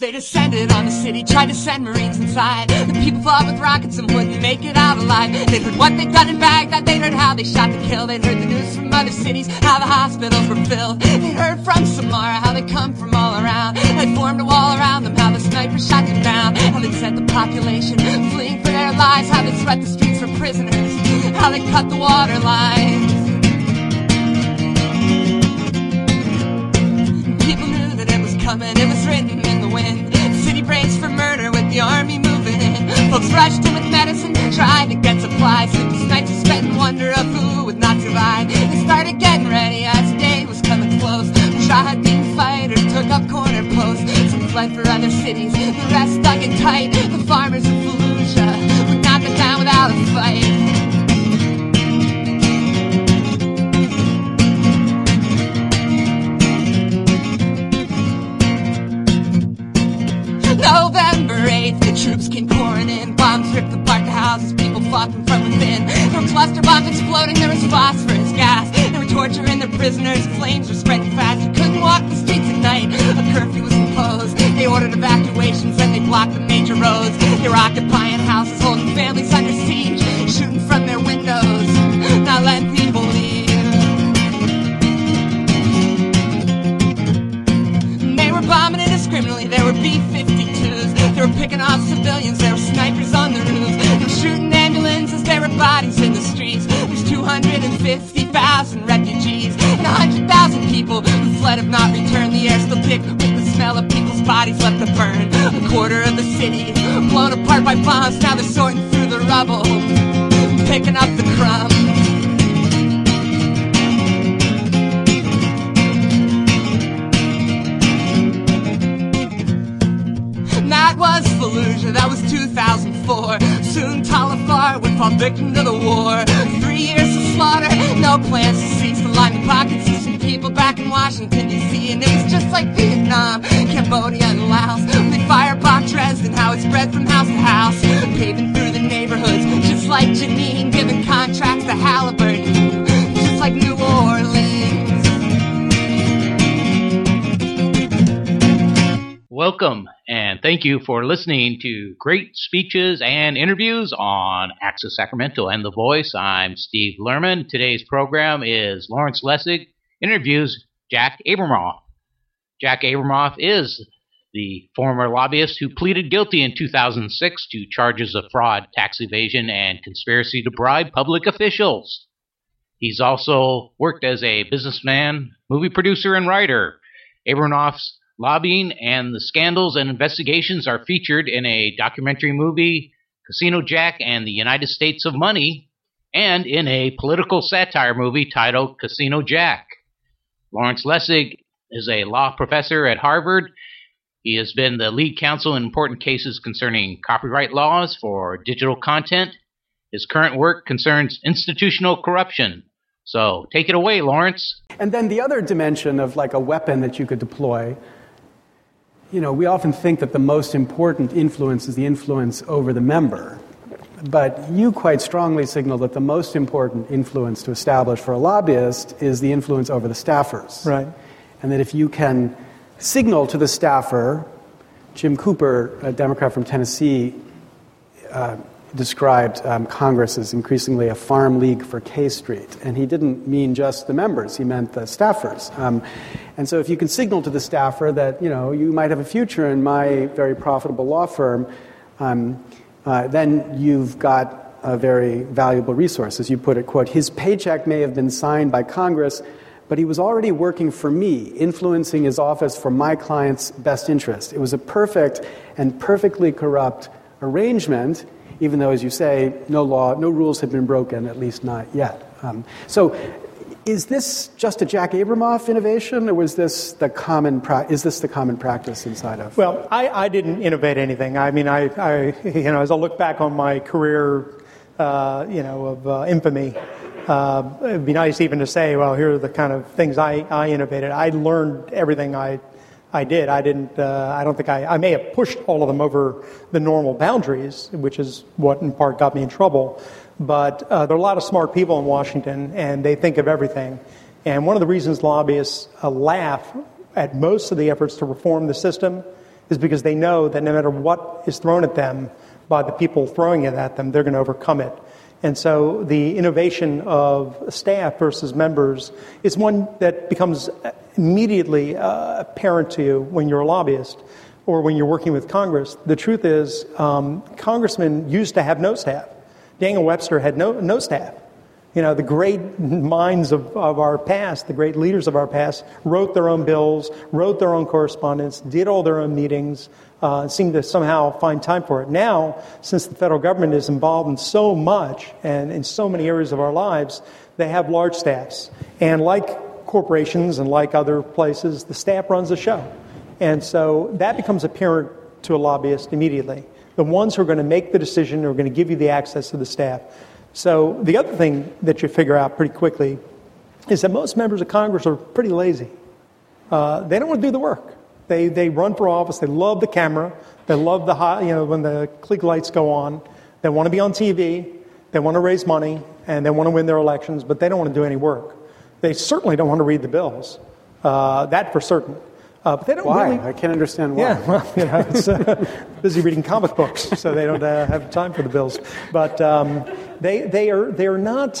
They descended on the city, tried to send Marines inside. The people fought with rockets and wouldn't make it out alive. They'd heard what they'd done in Baghdad, they'd heard how they shot to kill. They'd heard the news from other cities, how the hospitals were filled. They'd heard from Samara, how they come from all around. They'd formed a wall around them, how the snipers shot them down. How they'd sent the population fleeing for their lives. How they'd swept the streets for prisoners, how they cut the water lines. People knew that it was coming, it was written in the wind. The city braced for murder with the army moving in. Folks rushed in with medicine, tried to get supplies. Sleepless nights were spent in wonder of who would not survive. They started getting ready as the day was coming close. Mujahideen fighters took up corner posts. Some fled for other cities, the rest stuck it tight. The farmers of Fallujah would not go down without a fight. November 8th, the troops came pouring in. Bombs ripped apart the houses, people fought them from within. There were cluster bombs exploding, there was phosphorus gas. They were torturing their prisoners, flames were spreading fast. You couldn't walk the streets at night, a curfew was imposed. They ordered evacuations and they blocked the major roads. They were occupying houses, holding families under siege, shooting from their windows, not letting people leave. They were bombing indiscriminately, there were B-52s. They were picking off civilians, there were snipers on the roofs. They were shooting ambulances, there were bodies in the streets. There's 250,000 refugees and 100,000 people who fled have not returned. The air still thick with the smell of people's bodies left to burn. A quarter of the city blown apart by bombs. Now they're sorting through the rubble, picking up the crumbs. That was Fallujah, that was 2004. Soon Talafar would fall victim to the war. 3 years of slaughter, no plans to cease. The lining pockets of some people back in Washington, D.C. And it was just like Vietnam, Cambodia and Laos. When they firebombed Dresden, how it spread from house to house, paving through the neighborhoods, just like Janine, giving contracts to Halliburton, just like New Orleans. Welcome, and thank you for listening to great speeches and interviews on Access Sacramento and The Voice. I'm Steve Lerman. Today's program is Lawrence Lessig interviews Jack Abramoff. Jack Abramoff is the former lobbyist who pleaded guilty in 2006 to charges of fraud, tax evasion, and conspiracy to bribe public officials. He's also worked as a businessman, movie producer, and writer. Abramoff's lobbying and the scandals and investigations are featured in a documentary movie, Casino Jack and the United States of Money, and in a political satire movie titled Casino Jack. Lawrence Lessig is a law professor at Harvard. He has been the lead counsel in important cases concerning copyright laws for digital content. His current work concerns institutional corruption. So take it away, Lawrence. And then the other dimension of like a weapon that you could deploy. You know, we often think that the most important influence is the influence over the member. But you quite strongly signal that the most important influence to establish for a lobbyist is the influence over the staffers. Right. And that if you can signal to the staffer, Jim Cooper, a Democrat from Tennessee, described Congress as increasingly a farm league for K Street. And he didn't mean just the members, he meant the staffers. And so if you can signal to the staffer that, you know, you might have a future in my very profitable law firm, then you've got a very valuable resource. As you put it, quote, his paycheck may have been signed by Congress, but he was already working for me, influencing his office for my client's best interest. It was a perfect and perfectly corrupt arrangement, even though, as you say, no rules had been broken, at least not yet. So is this just a Jack Abramoff innovation, or was this the common is this the common practice inside of? Well, I didn't innovate anything. I mean, I as I look back on my career, of infamy, it'd be nice even to say, well, here are the kind of things I innovated. I learned everything I did. I didn't. I don't think I may have pushed all of them over the normal boundaries, which is what in part got me in trouble. But there are a lot of smart people in Washington, and they think of everything. And one of the reasons lobbyists laugh at most of the efforts to reform the system is because they know that no matter what is thrown at them by the people throwing it at them, they're going to overcome it. And so the innovation of staff versus members is one that becomes immediately apparent to you when you're a lobbyist or when you're working with Congress. The truth is, congressmen used to have no staff. Daniel Webster had no staff. The great minds of our past, the great leaders of our past, wrote their own bills, wrote their own correspondence, did all their own meetings, seemed to somehow find time for it. Now, since the federal government is involved in so much and in so many areas of our lives, they have large staffs. And like corporations and like other places, the staff runs the show. And so that becomes apparent to a lobbyist immediately. The ones who are going to make the decision are going to give you the access to the staff. So the other thing that you figure out pretty quickly is that most members of Congress are pretty lazy. They don't want to do the work. They run for office. They love the camera. They love when the click lights go on. They want to be on TV. They want to raise money, and they want to win their elections, but they don't want to do any work. They certainly don't want to read the bills. That for certain. But they don't why? really. I can't understand why. Yeah, well, it's busy reading comic books, so they don't have time for the bills. But they're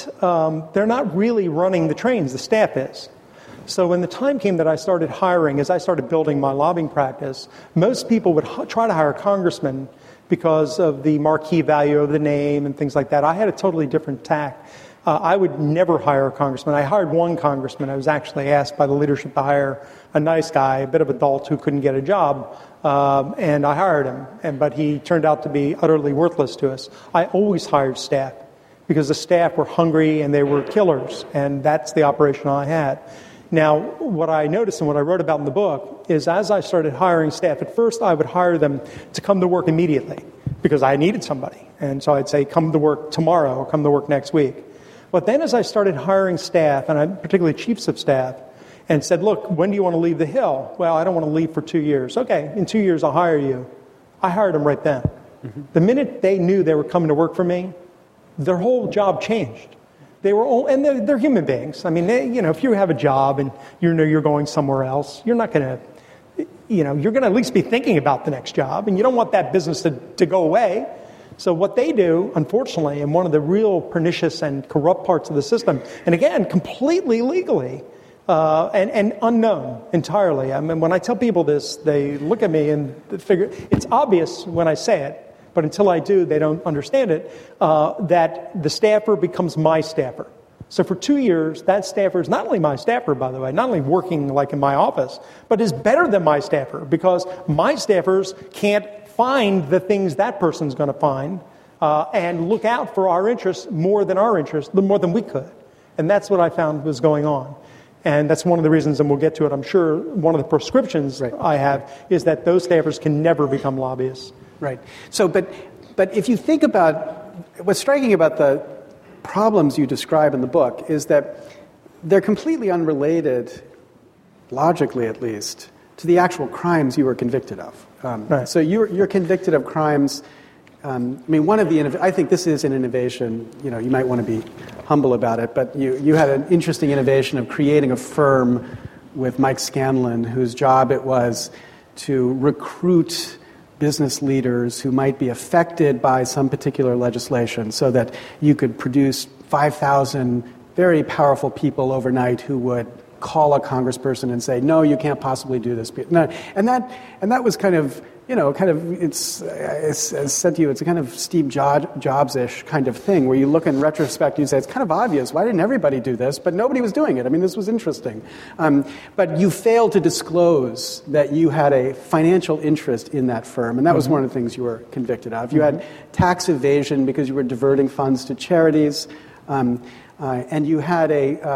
not really running the trains. The staff is. So when the time came that I started hiring, as I started building my lobbying practice, most people would try to hire congressmen because of the marquee value of the name and things like that. I had a totally different tack. I would never hire a congressman. I hired one congressman. I was actually asked by the leadership to hire a nice guy, a bit of adult who couldn't get a job, and I hired him. But he turned out to be utterly worthless to us. I always hired staff because the staff were hungry and they were killers, and that's the operation I had. Now, what I noticed and what I wrote about in the book is as I started hiring staff, at first I would hire them to come to work immediately because I needed somebody. And so I'd say, come to work tomorrow or come to work next week. But then as I started hiring staff, and particularly chiefs of staff, and said, look, when do you want to leave the Hill? Well, I don't want to leave for 2 years. Okay, in 2 years I'll hire you. I hired them right then. Mm-hmm. The minute they knew they were coming to work for me, their whole job changed. They were all, and they're human beings. I mean, if you have a job and you know you're going somewhere else, you're not going to, you're going to at least be thinking about the next job, and you don't want that business to go away. So what they do, unfortunately, and one of the real pernicious and corrupt parts of the system, and again, completely legally and unknown entirely. I mean, when I tell people this, they look at me and figure it's obvious when I say it. But until I do, they don't understand it, that the staffer becomes my staffer. So for 2 years, that staffer is not only my staffer, by the way, not only working like in my office, but is better than my staffer because my staffers can't find the things that person's going to find and look out for our interests more than we could. And that's what I found was going on. And that's one of the reasons, and we'll get to it, I'm sure, one of the prescriptions I have is that those staffers can never become lobbyists. Right. So, but if you think about what's striking about the problems you describe in the book is that they're completely unrelated, logically at least, to the actual crimes you were convicted of. Right. So you're convicted of crimes. I think this is an innovation. You might want to be humble about it, but you had an interesting innovation of creating a firm with Mike Scanlon, whose job it was to recruit business leaders who might be affected by some particular legislation so that you could produce 5,000 very powerful people overnight who would call a congressperson and say, no, you can't possibly do this. No. And that was kind of, it's said to you, it's a kind of Steve Jobs-ish kind of thing where you look in retrospect and you say, it's kind of obvious. Why didn't everybody do this? But nobody was doing it. I mean, this was interesting. But you failed to disclose that you had a financial interest in that firm, and that was one of the things you were convicted of. You had tax evasion because you were diverting funds to charities. And you had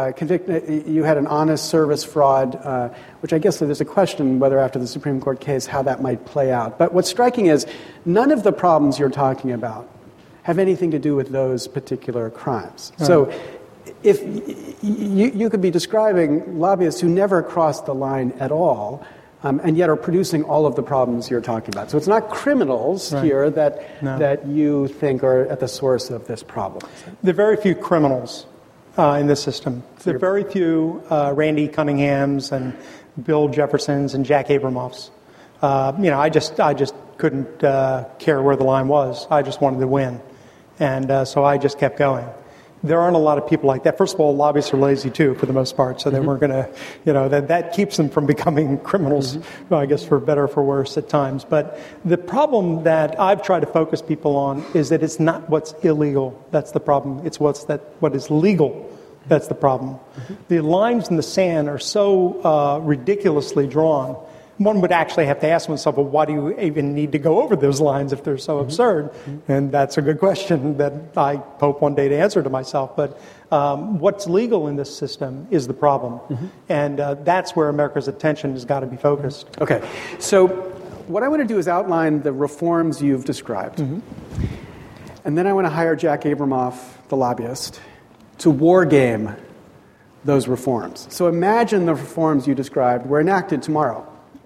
an honest service fraud, which I guess there's a question whether after the Supreme Court case how that might play out. But what's striking is none of the problems you're talking about have anything to do with those particular crimes. Right. So if you could be describing lobbyists who never crossed the line at all, and yet are producing all of the problems you're talking about. So it's not criminals here that you think are at the source of this problem. There are very few criminals in this system. There are very few Randy Cunninghams and Bill Jeffersons and Jack Abramoffs. I just couldn't care where the line was. I just wanted to win. And so I just kept going. There aren't a lot of people like that. First of all, lobbyists are lazy too, for the most part, so they weren't going to, that keeps them from becoming criminals, I guess, for better or for worse at times. But the problem that I've tried to focus people on is that it's not what's illegal that's the problem. It's what is legal that's the problem. The lines in the sand are so ridiculously drawn. One would actually have to ask oneself, well, why do you even need to go over those lines if they're so absurd? And that's a good question that I hope one day to answer to myself. But what's legal in this system is the problem. And that's where America's attention has got to be focused. Okay. So what I want to do is outline the reforms you've described. And then I want to hire Jack Abramoff, the lobbyist, to war game those reforms. So imagine the reforms you described were enacted tomorrow.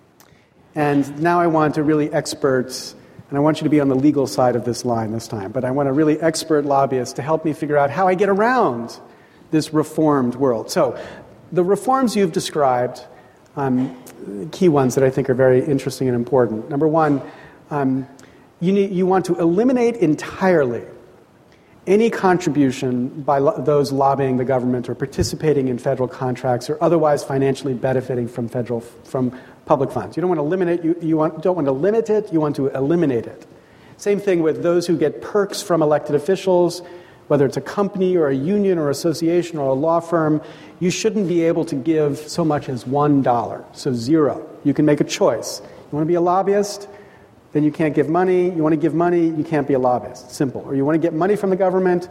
And now I want a really expert, and I want you to be on the legal side of this line this time, but I want a really expert lobbyist to help me figure out how I get around this reformed world. So the reforms you've described, key ones that I think are very interesting and important. Number one, you want to eliminate entirely any contribution by those lobbying the government or participating in federal contracts or otherwise financially benefiting from public funds. You don't want to don't want to limit it, you want to eliminate it. Same thing with those who get perks from elected officials, whether it's a company or a union or association or a law firm. You shouldn't be able to give so much as $1, so zero. You can make a choice. You want to be a lobbyist? Then you can't give money. You want to give money, you can't be a lobbyist. Simple. Or you want to get money from the government,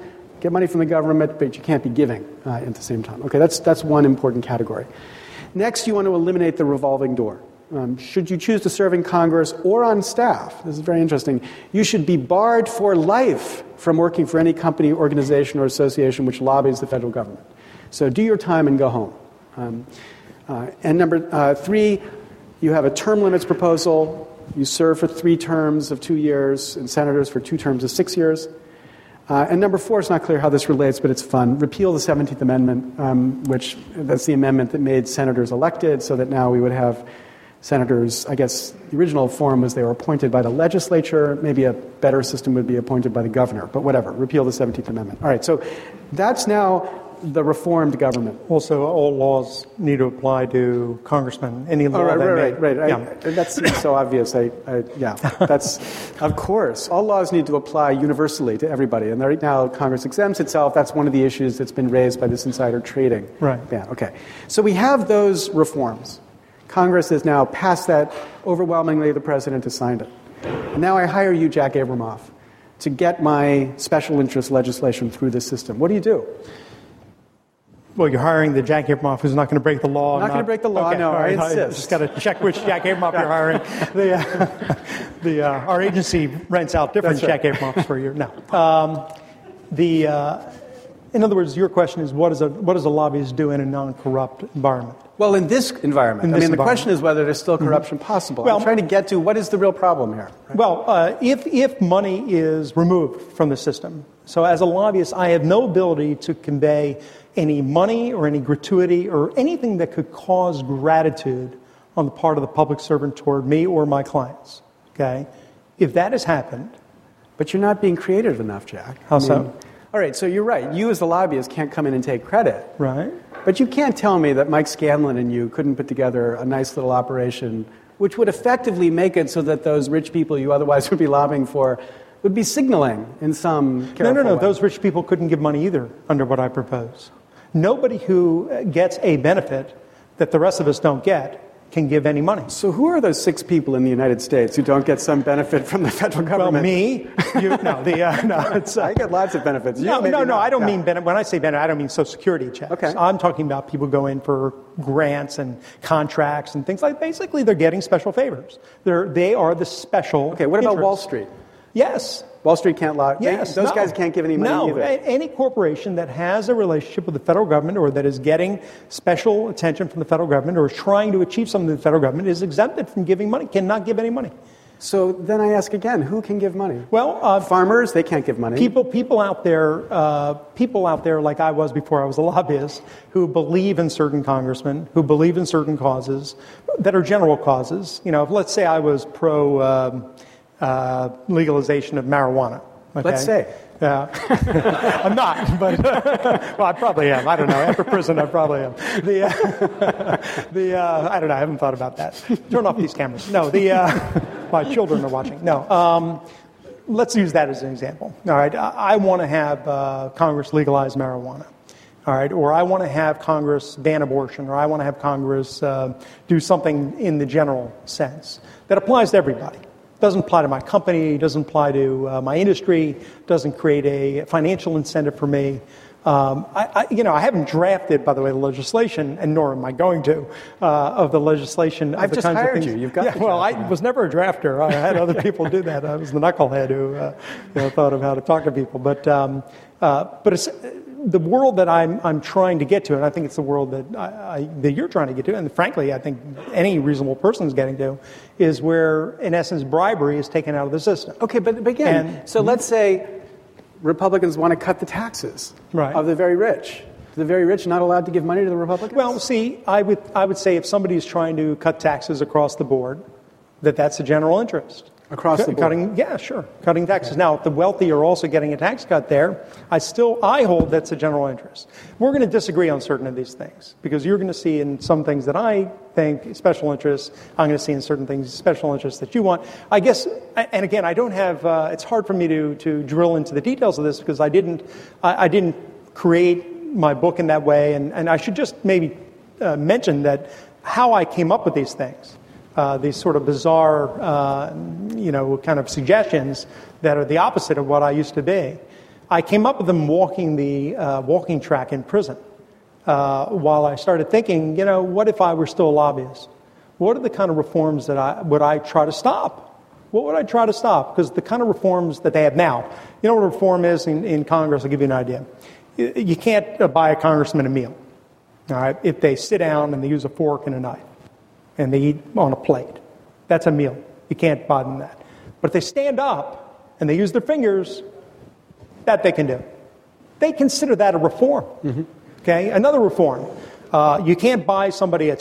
but you can't be giving at the same time. Okay, that's one important category. Next, you want to eliminate the revolving door. Should you choose to serve in Congress or on staff, this is very interesting, you should be barred for life from working for any company, organization, or association which lobbies the federal government. So do your time and go home. And number 3, you have a term limits proposal. You serve for 3 terms of 2 years, and senators for 2 terms of 6 years. And number 4, it's not clear how this relates, but it's fun. Repeal the 17th Amendment, which that's the amendment that made senators elected, so that now we would have senators, I guess the original form was they were appointed by the legislature. Maybe a better system would be appointed by the governor, but whatever. Repeal the 17th Amendment. All right, so that's now the reformed government. Also, all laws need to apply to congressmen. Any law right. Yeah. That seems so obvious. That's of course. All laws need to apply universally to everybody. And right now, Congress exempts itself. That's one of the issues that's been raised by this insider trading. Right. Yeah. Okay. So we have those reforms. Congress has now passed that. Overwhelmingly, the president has signed it. And now I hire you, Jack Abramoff, to get my special interest legislation through this system. What do you do? Well, you're hiring the Jack Abramoff who's not going to break the law. Not going to break the law, okay, no, right, I insist. Just got to check which Jack Abramoff you're hiring. Our agency rents out different Jack Abramoffs for you. No. In other words, your question is, what does a lobbyist do in a non-corrupt environment? Well, in this environment. The question is whether there's still corruption possible. Well, I'm trying to get to what is the real problem here. Right? Well, if money is removed from the system, so as a lobbyist, I have no ability to convey any money or any gratuity or anything that could cause gratitude on the part of the public servant toward me or my clients. Okay? If that has happened. But you're not being creative enough, Jack. How so? All right, so you're right. You as the lobbyist can't come in and take credit. Right. But you can't tell me that Mike Scanlon and you couldn't put together a nice little operation which would effectively make it so that those rich people you otherwise would be lobbying for would be signaling in some careful No. way. Those rich people couldn't give money either under what I propose. Nobody who gets a benefit that the rest of us don't get can give any money. So who are those 6 people in the United States who don't get some benefit from the federal government? Well, me. I get lots of benefits. No, I don't mean benefit. When I say benefit, I don't mean Social Security checks. Okay. I'm talking about people who go in for grants and contracts and things like. Basically, they're getting special favors. They are the special. Okay. What about interest. Wall Street? Yes. Wall Street can't lie. Yes, those guys can't give any money either. Any corporation that has a relationship with the federal government or that is getting special attention from the federal government or is trying to achieve something with the federal government is exempted from giving money, cannot give any money. So then I ask again, who can give money? Well, farmers, they can't give money. People out there like I was before I was a lobbyist, who believe in certain congressmen, who believe in certain causes that are general causes. You know, let's say I was pro legalization of marijuana. Okay? Let's say. I'm not, but well, I probably am. I don't know. After prison, I probably am. I don't know. I haven't thought about that. Turn off these cameras. No, my children are watching. No, let's use that as an example. All right, I want to have Congress legalize marijuana. All right, or I want to have Congress ban abortion, or I want to have Congress do something in the general sense that applies to everybody. Doesn't apply to my company, doesn't apply to my industry, doesn't create a financial incentive for me. I haven't drafted, by the way, the legislation, and nor am I going to, of the legislation. I've just hired you. You've got. Yeah, well, I was never a drafter. I had other people do that. I was the knucklehead who thought of how to talk to people. But it's the world that I'm trying to get to, and I think it's the world that you're trying to get to, and frankly, I think any reasonable person is getting to, is where, in essence, bribery is taken out of the system. Okay, but again, let's say Republicans want to cut the taxes of the very rich. The very rich not allowed to give money to the Republicans? Well, see, I would say if somebody is trying to cut taxes across the board, that's a general interest. Across the board? Cutting taxes. Okay. Now, if the wealthy are also getting a tax cut there, I hold that's a general interest. We're going to disagree on certain of these things, because you're going to see in some things that I think special interests, I'm going to see in certain things special interests that you want. I guess, and again, I don't have, it's hard for me to drill into the details of this, because I didn't create my book in that way, and I should just maybe mention that how I came up with these things. These sort of bizarre, kind of suggestions that are the opposite of what I used to be. I came up with them walking the walking track in prison while I started thinking, what if I were still a lobbyist? What are the kind of reforms that would I try to stop? What would I try to stop? Because the kind of reforms that they have now, you know what a reform is in Congress? I'll give you an idea. You can't buy a congressman a meal, all right, if they sit down and they use a fork and a knife. And they eat on a plate. That's a meal. You can't buy them that. But if they stand up and they use their fingers, that they can do. They consider that a reform. Mm-hmm. Okay? Another reform. You can't buy somebody a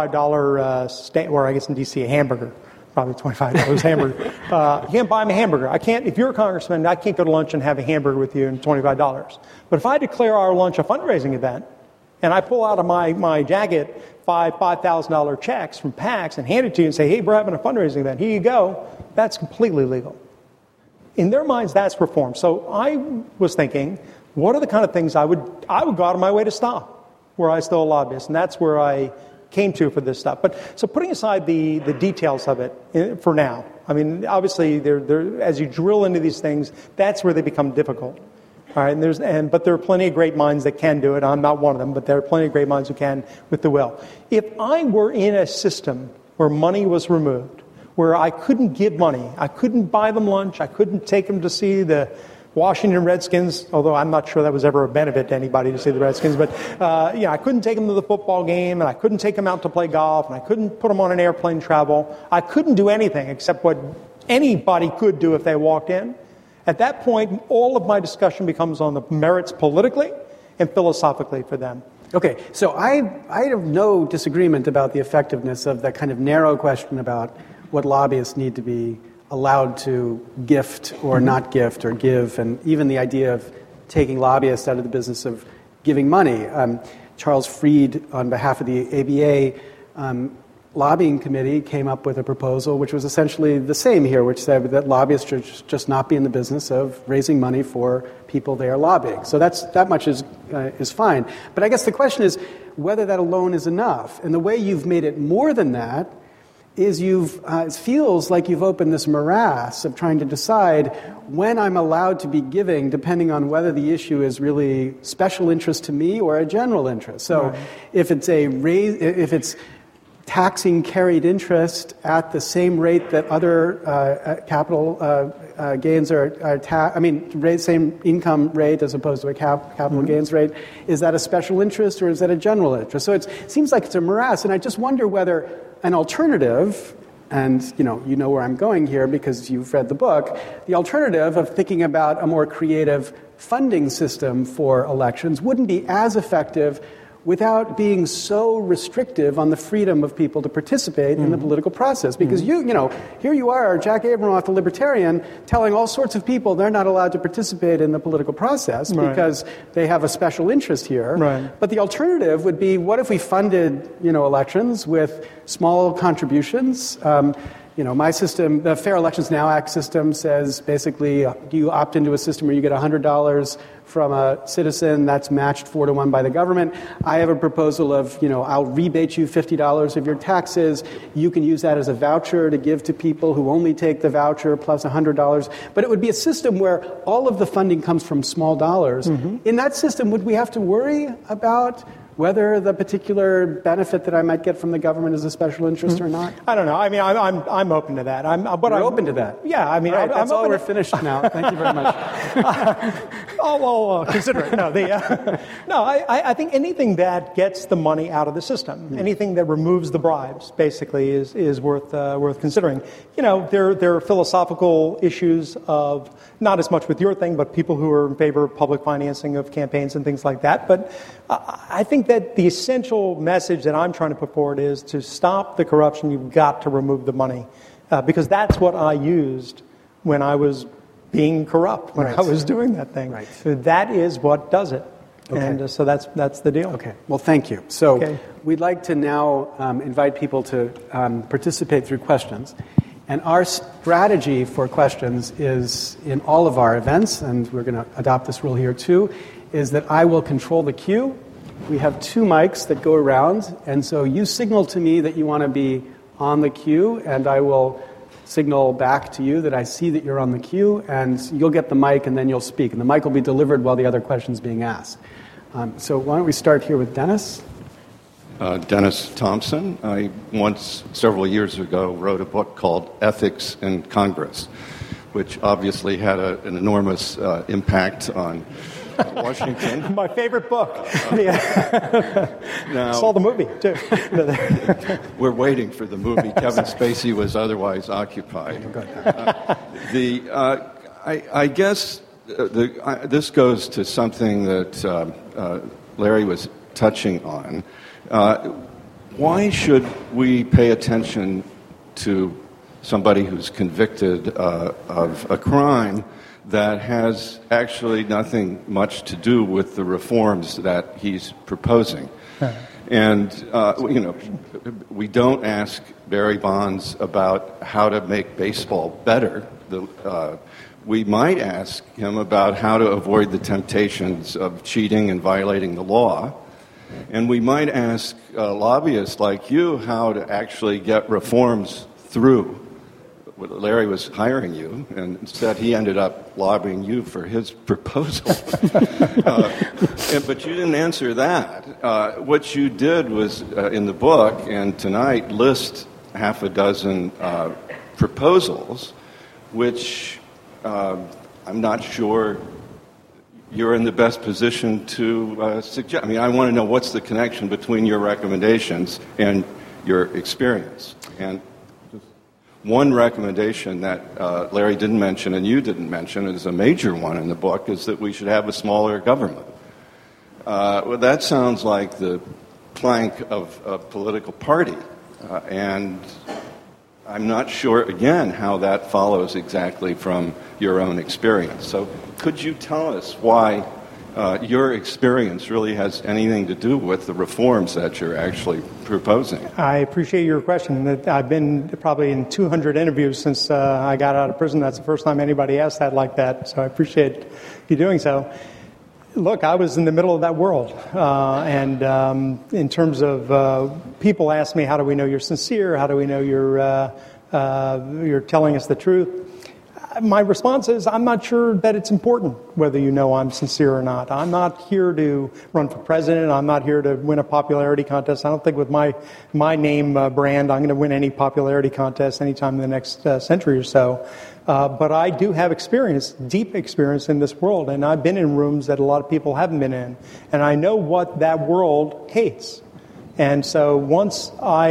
$25 steak, or I guess in D.C. a hamburger. Probably $25 hamburger. You can't buy them a hamburger. If you're a congressman, I can't go to lunch and have a hamburger with you and $25. But if I declare our lunch a fundraising event, and I pull out of my jacket $5,000 checks from PACs and hand it to you and say, hey, we're having a fundraising event. Here you go. That's completely legal. In their minds, that's reform. So I was thinking, what are the kind of things I would go out of my way to stop were I still a lobbyist? And that's where I came to for this stuff. But so putting aside the details of it for now, I mean, obviously, as you drill into these things, that's where they become difficult. All right, but there are plenty of great minds that can do it. I'm not one of them, but there are plenty of great minds who can with the will. If I were in a system where money was removed, where I couldn't give money, I couldn't buy them lunch, I couldn't take them to see the Washington Redskins, although I'm not sure that was ever a benefit to anybody to see the Redskins, but I couldn't take them to the football game, and I couldn't take them out to play golf, and I couldn't put them on an airplane travel. I couldn't do anything except what anybody could do if they walked in. At that point, all of my discussion becomes on the merits politically and philosophically for them. Okay, so I have no disagreement about the effectiveness of that kind of narrow question about what lobbyists need to be allowed to gift or not gift or give, and even the idea of taking lobbyists out of the business of giving money. Charles Freed, on behalf of the ABA, lobbying committee came up with a proposal which was essentially the same here, which said that lobbyists should just not be in the business of raising money for people they are lobbying. So that much is fine. But I guess the question is whether that alone is enough. And the way you've made it more than that is it feels like you've opened this morass of trying to decide when I'm allowed to be giving, depending on whether the issue is really special interest to me or a general interest. So right. If it's taxing carried interest at the same rate that other capital gains are same income rate as opposed to a capital gains rate, is that a special interest or is that a general interest? So it seems like it's a morass, and I just wonder whether an alternative and you know where I'm going here because you've read the book, the alternative of thinking about a more creative funding system for elections wouldn't be as effective without being so restrictive on the freedom of people to participate in the political process. Because here you are, Jack Abramoff, the libertarian, telling all sorts of people they're not allowed to participate in the political process because they have a special interest here. Right. But the alternative would be, what if we funded, elections with small contributions? My system, the Fair Elections Now Act system, says basically you opt into a system where you get $100 from a citizen that's matched 4-to-1 by the government. I have a proposal of, I'll rebate you $50 of your taxes. You can use that as a voucher to give to people who only take the voucher plus $100. But it would be a system where all of the funding comes from small dollars. In that system, would we have to worry about whether the particular benefit that I might get from the government is a special interest or not? I don't know. I mean, I'm open to that. I'm open to that. Yeah, I mean, right, that's all. We're finished now. Thank you very much. Consider it. No, I think anything that gets the money out of the system, anything that removes the bribes, basically, is worth considering. There are philosophical issues of not as much with your thing, but people who are in favor of public financing of campaigns and things like that. But I think that the essential message that I'm trying to put forward is to stop the corruption. You've got to remove the money, because that's what I used when I was being corrupt, when I was doing that thing. Right. So that is what does it. Okay. And so that's the deal. Okay. Well, thank you. So we'd like to now invite people to participate through questions. And our strategy for questions is in all of our events, and we're going to adopt this rule here too, is that I will control the queue. We have 2 mics that go around, and so you signal to me that you want to be on the queue, and I will signal back to you that I see that you're on the queue, and you'll get the mic, and then you'll speak. And the mic will be delivered while the other question's being asked. So why don't we start here with Dennis? Dennis Thompson. I once, several years ago, wrote a book called Ethics in Congress, which obviously had an enormous impact on Washington. My favorite book. Now, saw the movie, too. We're waiting for the movie. Kevin Spacey was otherwise occupied. I guess this goes to something that Larry was touching on. Why should we pay attention to somebody who's convicted of a crime that has actually nothing much to do with the reforms that he's proposing? And, we don't ask Barry Bonds about how to make baseball better. We might ask him about how to avoid the temptations of cheating and violating the law. And we might ask lobbyists like you how to actually get reforms through. Larry was hiring you, and instead he ended up lobbying you for his proposal. But you didn't answer that. What you did was, in the book and tonight, list half a dozen proposals, which I'm not sure you're in the best position to suggest. I mean, I want to know what's the connection between your recommendations and your experience. And one recommendation that Larry didn't mention and you didn't mention, is a major one in the book, is that we should have a smaller government. Well, that sounds like the plank of a political party. And I'm not sure, again, how that follows exactly from your own experience. So could you tell us why your experience really has anything to do with the reforms that you're actually proposing? I appreciate your question. I've been probably in 200 interviews since I got out of prison. That's the first time anybody asked that like that, so I appreciate you doing so. Look, I was in the middle of that world, and in terms of people ask me, how do we know you're sincere? How do we know you're telling us the truth? My response is, I'm not sure that it's important whether you know I'm sincere or not. I'm not here to run for president. I'm not here to win a popularity contest. I don't think with my name brand I'm going to win any popularity contest anytime in the next century or so. But I do have experience, deep experience in this world, and I've been in rooms that a lot of people haven't been in. And I know what that world hates. And so once I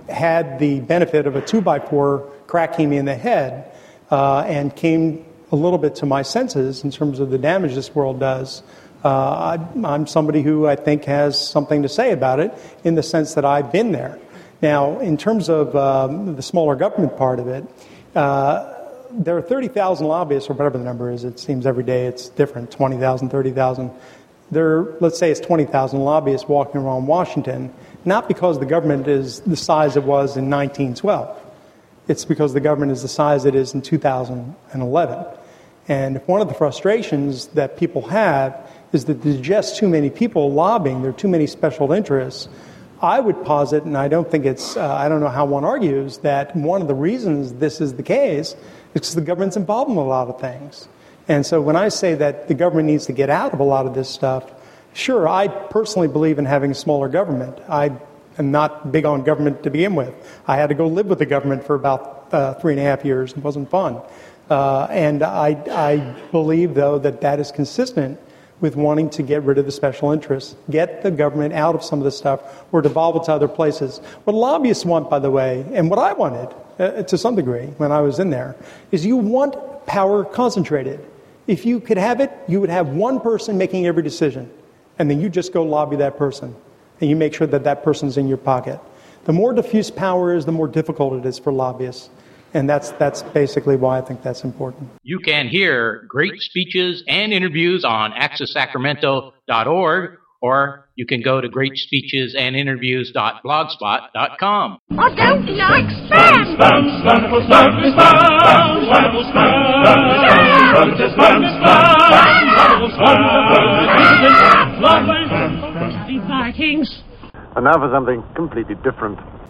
had the benefit of a 2x4 cracking me in the head and came a little bit to my senses in terms of the damage this world does. I'm somebody who I think has something to say about it in the sense that I've been there. Now, in terms of the smaller government part of it, there are 30,000 lobbyists, or whatever the number is. It seems every day it's different, 20,000, 30,000. Let's say it's 20,000 lobbyists walking around Washington, not because the government is the size it was in 1912. It's because the government is the size it is in 2011. And one of the frustrations that people have is that there's just too many people lobbying. There are too many special interests. I would posit, and I don't think I don't know how one argues, that one of the reasons this is the case is because the government's involved in a lot of things. And so when I say that the government needs to get out of a lot of this stuff, sure, I personally believe in having a smaller government. I am not big on government to begin with. I had to go live with the government for about 3.5 years. It wasn't fun. And I believe, though, that is consistent with wanting to get rid of the special interests, get the government out of some of this stuff, or devolve it to other places. What lobbyists want, by the way, and what I wanted, to some degree, when I was in there, is you want power concentrated. If you could have it, you would have one person making every decision, and then you just go lobby that person, and you make sure that that person's in your pocket. The more diffuse power is, the more difficult it is for lobbyists. And that's basically why I think that's important. You can hear great speeches and interviews on accesssacramento.org, or you can go to greatspeechesandinterviews.blogspot.com. I don't like spam! Spam, spam, spam, spam, Vikings. And now for something completely different.